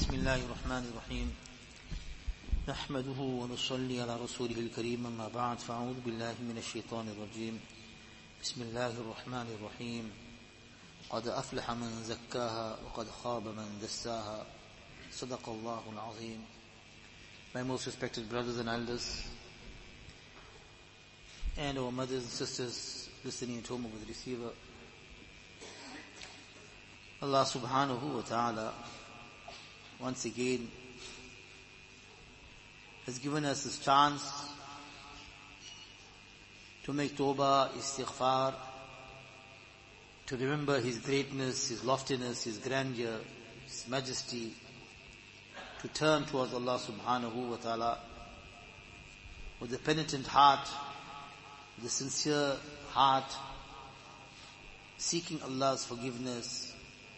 بسم الله الرحمن الرحيم نحمده ونصلي على رسوله الكريم أما بعد فأعوذ بالله من الشيطان الرجيم بسم الله الرحمن الرحيم قد أفلح من زكاها وقد خاب من دساها صدق الله العظيم. My most respected brothers and elders and our mothers and sisters listening at home over the receiver, Allah subhanahu wa ta'ala once again has given us this chance to make tawbah, istighfar, to remember His greatness, His loftiness, His grandeur, His majesty, to turn towards Allah subhanahu wa ta'ala with a penitent heart, with a sincere heart, seeking Allah's forgiveness,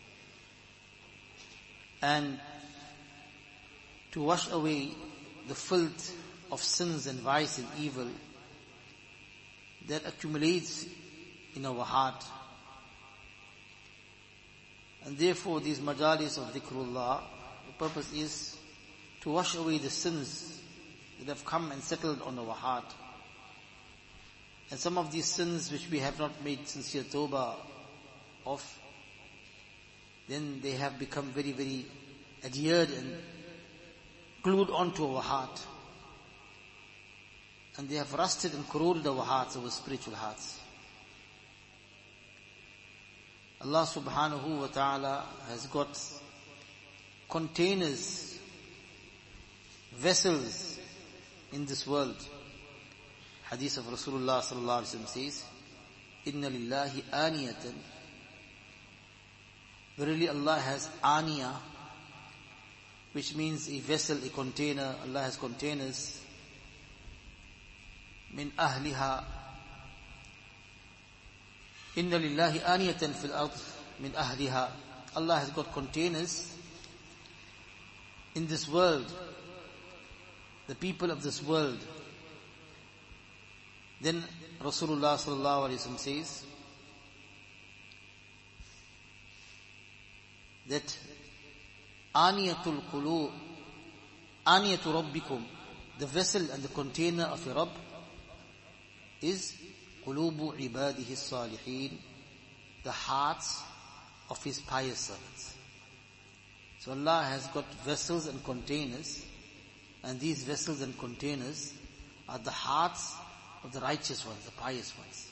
and to wash away the filth of sins and vice and evil that accumulates in our heart. And therefore these majalis of dhikrullah, the purpose is to wash away the sins that have come and settled on our heart. And some of these sins which we have not made sincere tawbah of, then they have become very, very adhered and glued onto our heart. And they have rusted and corroded our hearts, our spiritual hearts. Allah subhanahu wa ta'ala has got containers, vessels in this world. Hadith of Rasulullah sallallahu alaihi wasallam says, Inna lillahi aniyatan. Verily Allah has aniya, which means a vessel, a container. Allah has containers. Min ahliha. Inna lillahi aniyatan fil ard min ahliha. Allah has got containers in this world, the people of this world. Then Rasulullah sallallahu alaihi wasallam says that Aniyatul qulub, Aniyatu rabbikum, the vessel and the container of your Rabb is qulubu ibadihi salihin, the hearts of His pious servants. So Allah has got vessels and containers, and these vessels and containers are the hearts of the righteous ones, the pious ones.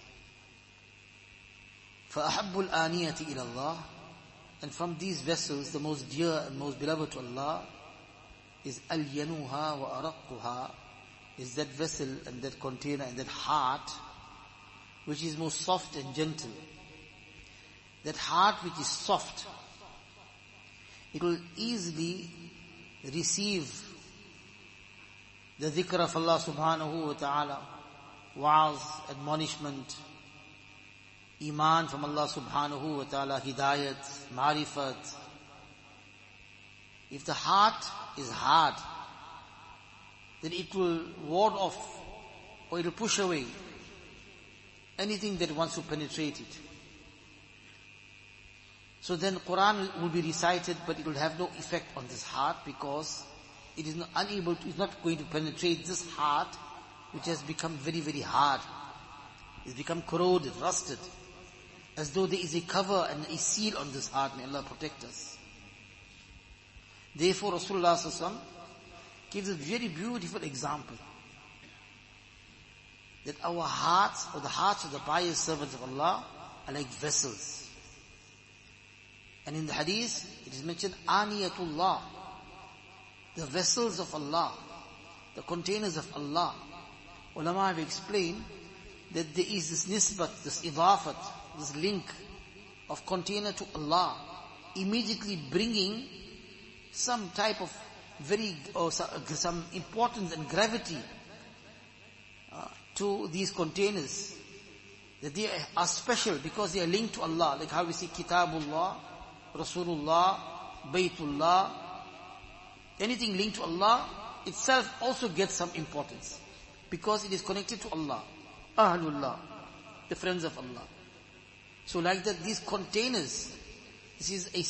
فَأَحَبُّ الْآنِيَةِ إِلَى اللَّهِ. And from these vessels, the most dear and most beloved to Allah is أَلْيَنُهَا وَأَرَقُّهَا, is that vessel and that container and that heart which is most soft and gentle. That heart which is soft, it will easily receive the dhikr of Allah subhanahu wa ta'ala, wa'az, admonishment, Iman from Allah subhanahu wa ta'ala, hidayat, marifat. If the heart is hard, then it will ward off or it will push away anything that wants to penetrate it. So then Quran will be recited, but it will have no effect on this heart because it is not unable to, it's not going to penetrate this heart which has become very, very hard. It's become corroded, rusted, as though there is a cover and a seal on this heart. May Allah protect us. Therefore Rasulullah sallallahu alaihi wasallam gives a very beautiful example that our hearts, or the hearts of the pious servants of Allah, are like vessels. And in the hadith it is mentioned Aniyatullah, the vessels of Allah, the containers of Allah. Ulama have explained that there is this nisbat, this idafat, this link of container to Allah, immediately bringing some type of some importance and gravity to these containers, that they are special because they are linked to Allah, like how we see Kitabullah, Rasulullah, Baytullah. Anything linked to Allah itself also gets some importance because it is connected to Allah, Ahlullah, the friends of Allah. So like that, these containers, this is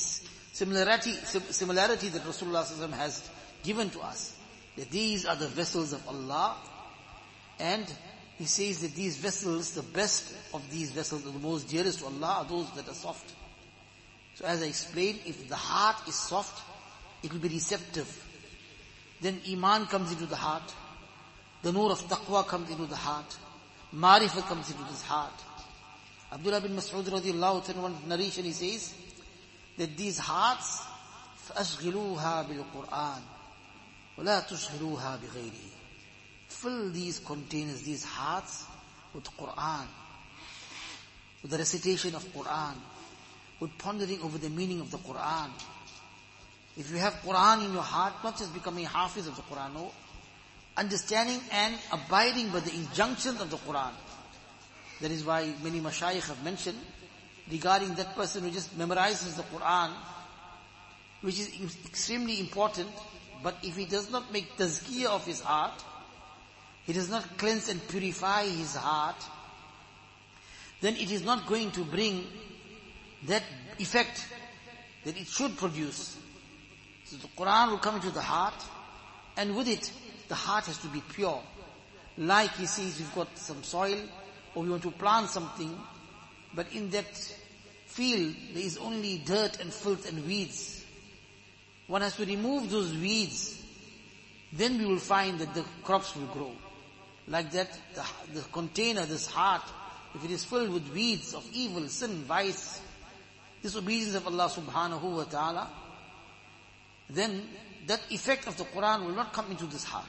similarity that Rasulullah ﷺ has given to us. That these are the vessels of Allah, and He says that these vessels, the best of these vessels, the most dearest to Allah, are those that are soft. So as I explained, if the heart is soft, it will be receptive. Then Iman comes into the heart. The nur of taqwa comes into the heart. Marifah comes into this heart. Abdullah bin Mas'ud radiallahu anhu, one narration, he says that these hearts, فَأَشْغِلُوهَا بِالْقُرْآنِ وَلَا تُشْغِلُوهَا بِغَيْرِهِ. Fill these containers, these hearts, with Qur'an, with the recitation of Qur'an, with pondering over the meaning of the Qur'an. If you have Qur'an in your heart, not just becoming a hafiz of the Qur'an, no, understanding and abiding by the injunctions of the Qur'an. That is why many mashayikh have mentioned regarding that person who just memorizes the Qur'an, which is extremely important, but if he does not make tazkiyah of his heart, he does not cleanse and purify his heart, then it is not going to bring that effect that it should produce. So the Qur'an will come into the heart, and with it, the heart has to be pure. Like he says, we've got some soil, or we want to plant something, but in that field, there is only dirt and filth and weeds. One has to remove those weeds, then we will find that the crops will grow. Like that, the container, this heart, if it is filled with weeds of evil, sin, vice, disobedience of Allah subhanahu wa ta'ala, then that effect of the Qur'an will not come into this heart.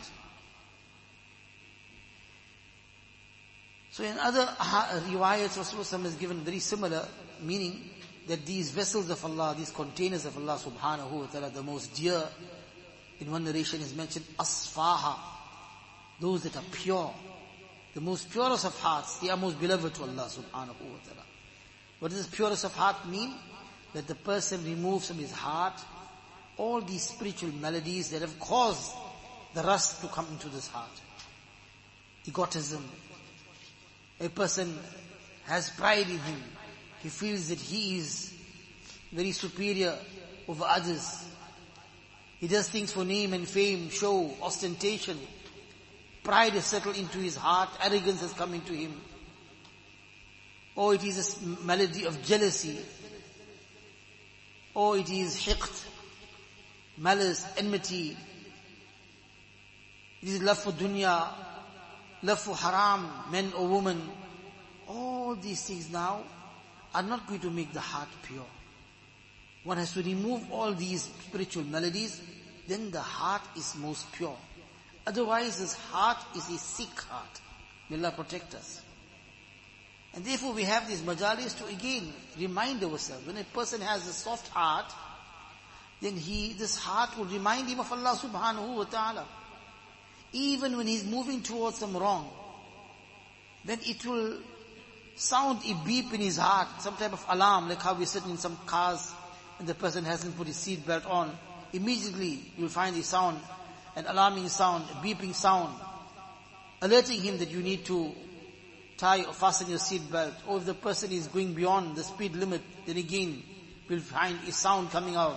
So in other riwayats, Rasulullah has given very similar meaning, that these vessels of Allah, these containers of Allah subhanahu wa ta'ala, the most dear, in one narration is mentioned, asfaha, those that are pure, the most purest of hearts, they are most beloved to Allah subhanahu wa ta'ala. What does purest of heart mean? That the person removes from his heart all these spiritual melodies that have caused the rust to come into this heart. Egotism. A person has pride in him. He feels that he is very superior over others. He does things for name and fame, show, ostentation. Pride has settled into his heart. Arrogance has come into him. Or it is a melody of jealousy. Or it is hiqt, malice, enmity. It is love for dunya, love for haram, men or women. All these things now are not going to make the heart pure. One has to remove all these spiritual melodies, then the heart is most pure. Otherwise his heart is a sick heart. May Allah protect us. And therefore we have these majalis to again remind ourselves. When a person has a soft heart, then this heart will remind him of Allah subhanahu wa ta'ala. Even when he's moving towards some wrong, then it will sound a beep in his heart, some type of alarm, like how we sit in some cars and the person hasn't put his seat belt on. Immediately you will find a sound, an alarming sound, a beeping sound, alerting him that you need to tie or fasten your seat belt. Or if the person is going beyond the speed limit, then again you'll find a sound coming out.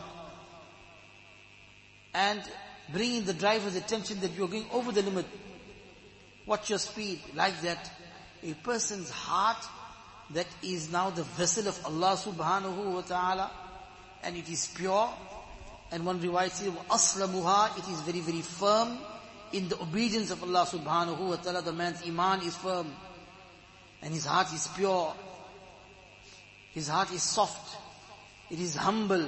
And bringing the driver's attention that you're going over the limit. Watch your speed. Like that, a person's heart that is now the vessel of Allah subhanahu wa ta'ala, and it is pure. And one riwayat says, وَأَصْلَمُهَا, it is very, very firm in the obedience of Allah subhanahu wa ta'ala. The man's iman is firm, and his heart is pure. His heart is soft. It is humble.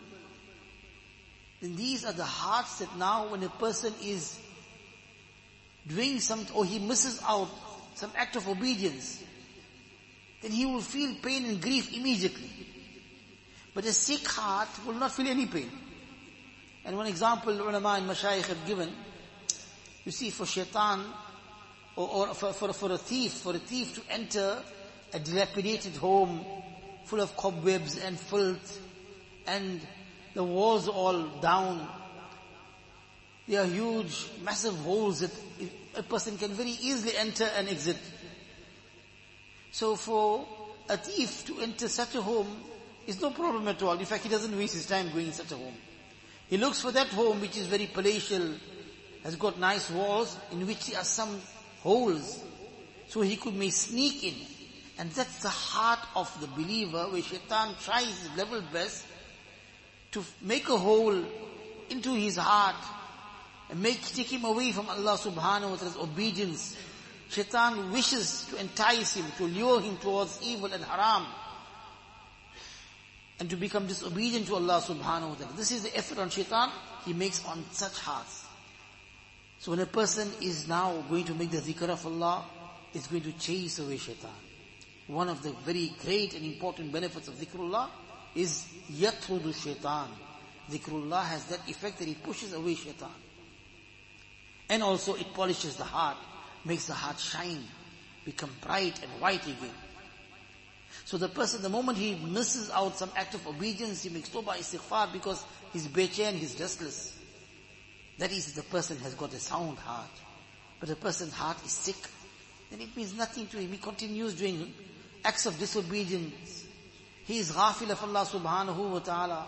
Then these are the hearts that now when a person is doing something, or he misses out some act of obedience, then he will feel pain and grief immediately. But a sick heart will not feel any pain. And one example ulama and mashayikh have given, you see, for shaitan, or for a thief to enter a dilapidated home full of cobwebs and filth, and the walls all down, there are huge, massive holes that a person can very easily enter and exit. So for a thief to enter such a home, It's no problem at all. In fact, he doesn't waste his time going in such a home. He looks for that home which is very palatial, has got nice walls in which there are some holes, so he may sneak in. And that's the heart of the believer, where shaitan tries his level best to make a hole into his heart and take him away from Allah subhanahu wa ta'ala's obedience. Shaitan wishes to entice him, to lure him towards evil and haram, and to become disobedient to Allah subhanahu wa ta'ala. This is the effort on shaitan he makes on such hearts. So when a person is now going to make the dhikr of Allah, it's going to chase away shaitan. One of the very great and important benefits of dhikrullah is yatrudu shaitan. Dhikrullah has that effect that it pushes away shaitan. And also it polishes the heart, makes the heart shine, become bright and white again. So the person, the moment he misses out some act of obedience, he makes tawbah, istighfar, because he's bechain, he's restless. That is, the person has got a sound heart. But a person's heart is sick, then it means nothing to him. He continues doing acts of disobedience. He is ghafil of Allah subhanahu wa ta'ala.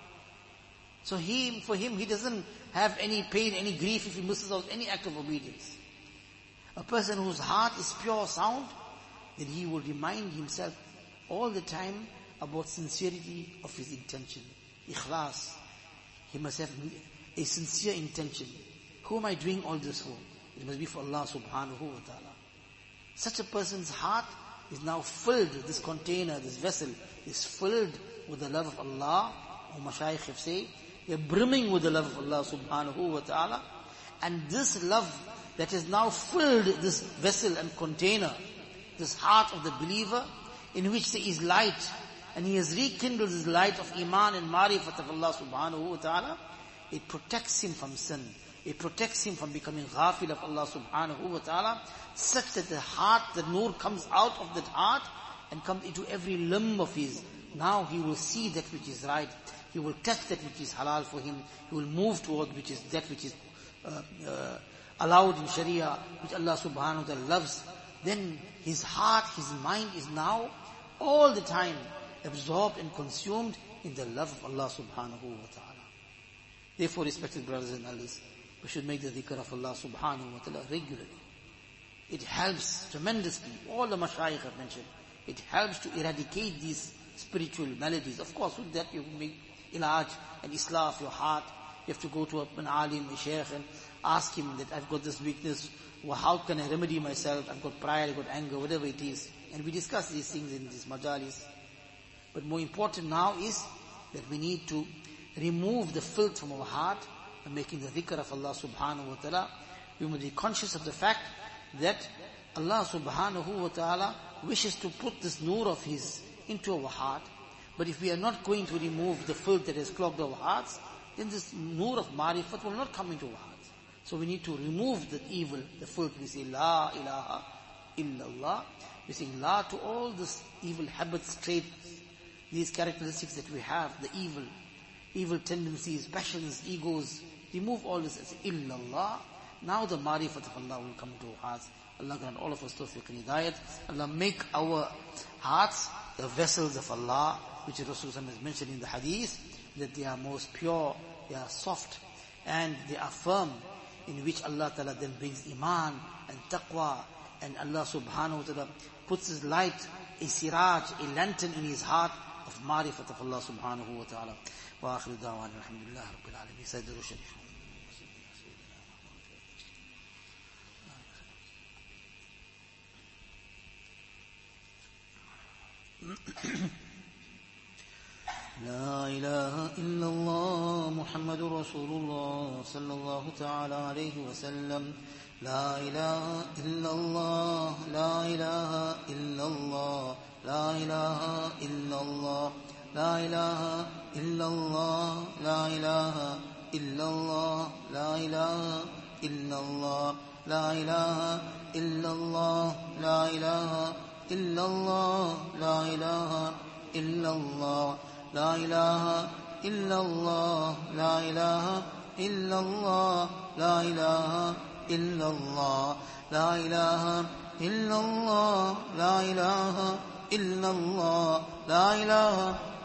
So for him, he doesn't have any pain, any grief if he misses out any act of obedience. A person whose heart is pure, sound, then he will remind himself all the time about sincerity of his intention. Ikhlas. He must have a sincere intention. Who am I doing all this for? It must be for Allah subhanahu wa ta'ala. Such a person's heart is now filled, this container, this vessel is filled with the love of Allah. Or Mashaykh have say, they're brimming with the love of Allah subhanahu wa ta'ala. And this love that has now filled this vessel and container, this heart of the believer, in which there is light, and he has rekindled this light of iman and marifat of Allah subhanahu wa ta'ala, it protects him from sin. It protects him from becoming ghafil of Allah subhanahu wa ta'ala, such that the heart, the nur comes out of that heart and comes into every limb of his. Now he will see that which is right. He will touch that which is halal for him. He will move towards that which is allowed in Sharia, which Allah subhanahu wa ta'ala loves. Then his heart, his mind is now all the time absorbed and consumed in the love of Allah subhanahu wa ta'ala. Therefore, respected brothers and elders, we should make the dhikr of Allah subhanahu wa ta'ala regularly. It helps tremendously. All the mashayikh have mentioned. It helps to eradicate these spiritual maladies. Of course, with that you make ilaj and islah of your heart. You have to go to an alim, a sheikh, and ask him that I've got this weakness. Well, how can I remedy myself? I've got pride, I've got anger, whatever it is. And we discuss these things in these majalis. But more important now is that we need to remove the filth from our heart and making the dhikr of Allah subhanahu wa ta'ala. We must be conscious of the fact that Allah subhanahu wa ta'ala wishes to put this nur of His into our heart. But if we are not going to remove the filth that has clogged our hearts, then this nur of marifat will not come into our hearts. So we need to remove the evil, the filth. We say, La ilaha illallah. We say, La to all these evil habits, traits, these characteristics that we have, the evil tendencies, passions, egos. Remove all this as illallah. Now the marifat of Allah will come to our hearts. Allah grant all of us tawfiq and hidayat. Allah make our hearts the vessels of Allah, which Rasulullah has mentioned in the hadith, that they are most pure, they are soft, and they are firm, in which Allah Ta'ala then brings iman and taqwa, and Allah subhanahu wa ta'ala puts His light, a siraj, a lantern in his heart of marifat of Allah subhanahu wa ta'ala. Wa akhiru da'wan alhamdulillah rabbil alamin. Sayyidul Sharif. لا إله إلا الله محمد رسول الله صلى الله تعالى عليه وسلم. لا إله إلا الله لا إله إلا الله لا إله إلا الله لا إله إلا الله لا إله إلا الله لا إله إلا الله لا إله إلا الله لا إله إلا الله لا إله إلا الله لا إله إلا الله لا إله إلا الله لا إله إلا الله لا إله إلا الله لا إله إلا الله لا إله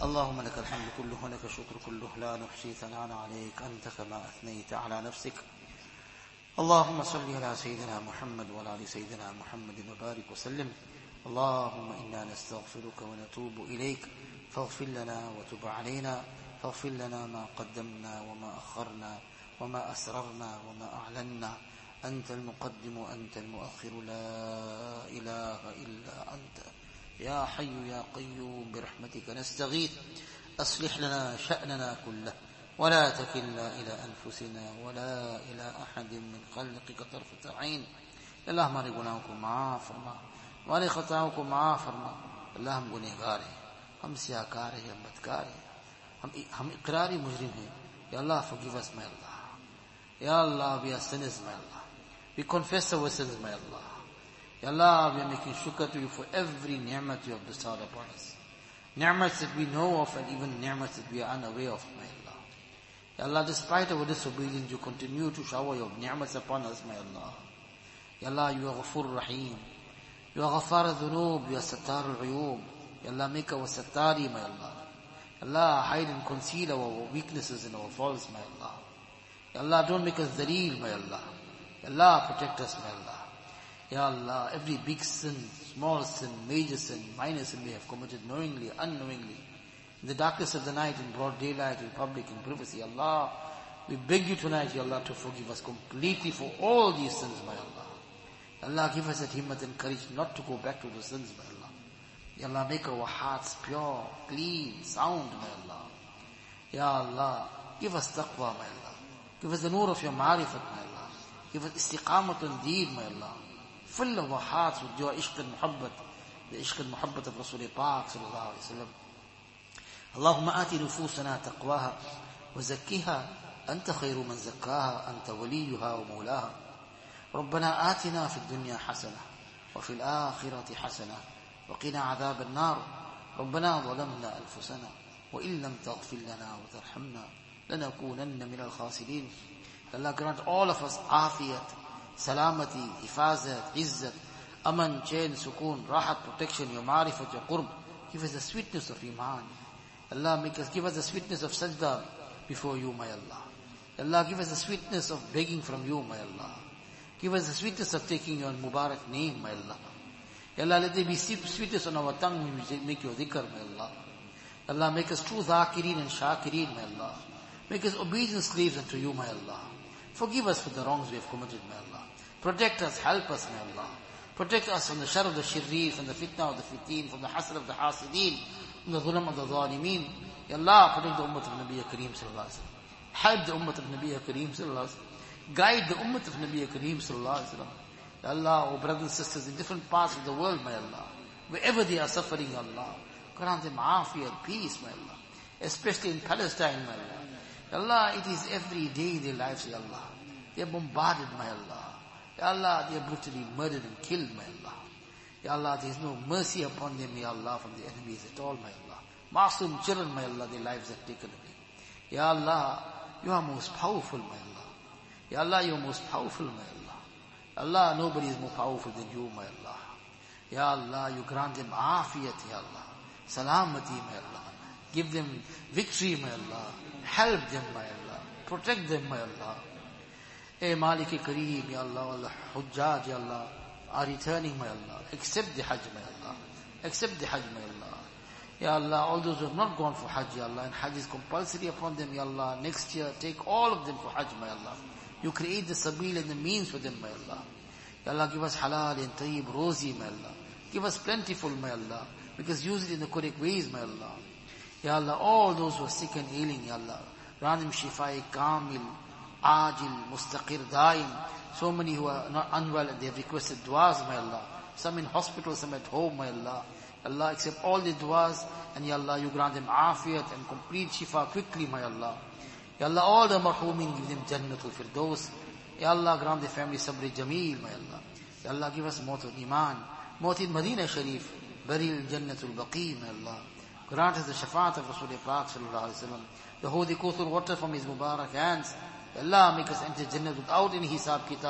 اللهم لك الحمد كله ولك الشكر كله لا نحصي ثناء عليك أنت كما أثنيت على نفسك. اللهم صل على سيدنا محمد وعلى آل سيدنا محمد وبارك وسلم. اللهم إنا نستغفرك ونتوب إليك فاغفر لنا وتب علينا. فاغفر لنا ما قدمنا وما أخرنا وما أسررنا وما أعلنا. أنت المقدم وأنت المؤخر لا إله إلا أنت يا حي يا قيوم برحمتك نستغيث. أصلح لنا شأننا كله ولا تكلنا إلى أنفسنا ولا إلى أحد من خلقك طرفة عين. اللہ ہمارے گناہوں کو معاف فرما، ہمارے خطاؤں کو معاف فرما. اللہ ہم گنہگار ہیں، ہم سیاکار ہیں، ہم بدکار ہیں، ہم اقراری مجرم ہیں. یا اللہ forgive us my Allah. Ya Allah, we are sinners my Allah. We confess our sins my Allah. Ya Allah, we are making shukr to you for every ni'mat you have bestowed upon us. Ni'mats that we know of and even ni'mats that we are unaware of my Allah. Ya Allah, despite our disobedience, you continue to shower your ni'mats upon us my Allah. Ya Allah, you are Ghafur Rahim. You are Ghafar al-Dhunub. You are Sattar al-Uyub. Ya Allah, make our Sattari my Allah. Ya Allah, hide and conceal our weaknesses and our faults my Allah. Ya Allah, don't make us dhaleel my Allah. Ya Allah, protect us my Allah. Ya Allah, every big sin, small sin, major sin, minor sin we have committed knowingly, unknowingly, in the darkness of the night, in broad daylight, in public, in privacy. Allah, we beg you tonight, Ya Allah, to forgive us completely for all these sins, my Allah. Ya Allah, give us that himmat and courage not to go back to the sins, my Allah. Ya Allah, make our hearts pure, clean, sound, my Allah. Ya Allah, give us taqwa, my Allah. Give us the nur of your ma'rifat, my Allah. Give us istiqamat and deed, my Allah. Fill our hearts with your ishq and muhabbat, the ishq and muhabbat of Rasul Pak sallallahu alayhi wa sallam. Allahumma ati nufusana taqwaha wa zakkiha anta khayru man zakkaha anta waliyuha wa mawlaha. ربنا آتنا في الدنيا حسنة وفي الآخرة حسنة وقنا عذاب النار. ربنا ظلمنا أنفسنا وإن لم تغفر لنا وترحمنا لنكونن من الخاسرين. Allah grant all of us afiyat, salamati, hifazat, izzat, aman, chain, sukoon, rahat, protection, your ma'rifat, your qurb. Give us the sweetness of iman. Allah, give us the sweetness of sajda before you, my Allah. Allah, give us the sweetness of begging from you, my Allah. Give us the sweetness of taking your Mubarak name, my Allah. Allah, let there be sweetness on our tongue when we make your dhikr, my Allah. Allah, make us true dhakirin and shakirin, my Allah. Make us obedient slaves unto you, my Allah. Forgive us for the wrongs we have committed, my Allah. Protect us, help us, my Allah. Protect us from the shar of the shirreer, from the fitna of the fitin, from the hasad of the hasideen, from the dhulam of the zalimeen. Ya Allah, protect the ummah of Nabi Kareem sallallahu alayhi wa sallam. Help the ummah of Nabi Kareem sallallahu alayhi wa sallam. Guide the ummah of Nabi Kareem sallallahu alayhi wa sallam. Ya Allah, our brothers and sisters in different parts of the world, my Allah, wherever they are suffering, Allah, grant them afiyat, peace, my Allah. Especially in Palestine, my Allah. Ya Allah, it is every day their lives, Ya Allah. They are bombarded, my Allah. Ya Allah, they are brutally murdered and killed, my Allah. Ya Allah, there is no mercy upon them, Ya Allah, from the enemies at all, my Allah. Masoom children, my Allah, their lives are taken away. Ya Allah, you are most powerful, my Allah. Ya Allah, you are most powerful, my Allah. Allah, nobody is more powerful than you, my Allah. Ya Allah, you grant them afiyat, Ya Allah. Salamati, my Allah. Give them victory, my Allah. Help them, my Allah. Protect them, my Allah. Ey Malik-e Kareem, Ya Allah, Allah, Hujjaj, Ya Allah, are returning, my Allah. Accept the Hajj, my Allah. Accept the Hajj, my Allah. Ya Allah, all those who have not gone for Hajj, Ya Allah, and Hajj is compulsory upon them, Ya Allah. Next year, take all of them for Hajj, my Allah. You create the sabil and the means for them, my Allah. Ya Allah, give us halal and tayyib, rozi, my Allah. Give us plentiful, my Allah. Because use it in the correct ways, my Allah. Ya Allah, all those who are sick and ailing, Ya Allah. Ranim shifai kamil, ajil, mustaqir, daim. So many who are not unwell and they have requested du'as, my Allah. Some in hospital, some at home, my Allah. Allah, accept all the du'as and Ya Allah, you grant them afiyat and complete shifa quickly, my Allah. Ya Allah, all the marhumin, give them Jannatul Firdaus. Ya Allah, grant the family sabri jameel, my Allah. Ya Allah, give us maut al-iman, maut al-Madinah Sharif, burial Jannatul Baqi, my Allah. Grant us the shafaat of Rasul Pak sallallahu alayhi wa sallam, the holy Kauthar water from his Mubarak hands. Ya Allah, make us enter Jannah without any hisab kitab,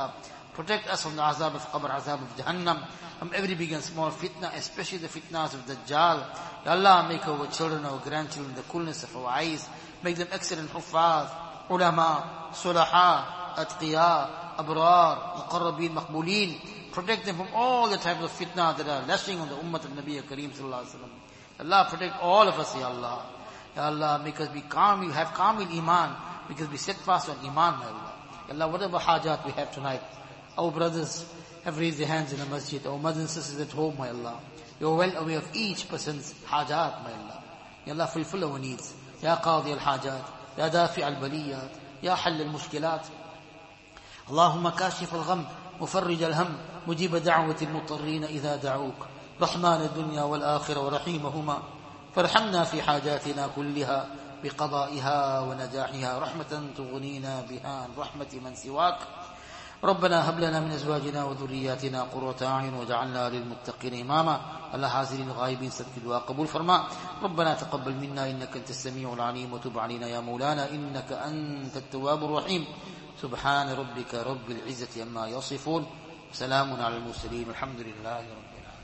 Protect us from the azab of qabr, azab of Jahannam, from every big and small fitna, especially the fitnas of Dajjal. Ya Allah, make our children, our grandchildren, the coolness of our eyes. Make them excellent huffaz, ulama, sulaha, atqiya, abrar, muqarrabeen, maqbooleen. Protect them from all the types of fitna that are lashing on the ummah of Nabi Kareem sallallahu alaihi wasallam. Allah, protect all of us, Ya Allah. Ya Allah, make us be calm, we have kamil iman, because we steadfast on iman, Ya Allah. Ya Allah, whatever hajat we have tonight, our brothers have raised their hands in the masjid, our mothers and sisters at home, my Allah. You are well aware of each person's hajat, my Allah. Ya Allah, fulfill our needs. Ya qadi al-hajat, Ya dafi al-baliyat, Ya hall al-mushkilat. Allahumma kashif al-gham, mufarrij al-ham, mujib da'wati al-mutarrin idha da'uk. رحمن الدنيا والآخرة ورحيمهما فارحمنا في حاجاتنا كلها بقضائها ونجاحها رحمة تغنينا بها عن رحمة من سواك. ربنا هب لنا من أزواجنا وذرياتنا قرة أعين وجعلنا للمتقين إماما. الله حاضرين الغائبين صدق دعاء قبول فرما. ربنا تقبل منا إنك أنت السميع العليم وتب علينا يا مولانا إنك أنت التواب الرحيم. سبحان ربك رب العزة عما يصفون وسلام على المرسلين والحمد لله رب العالمين.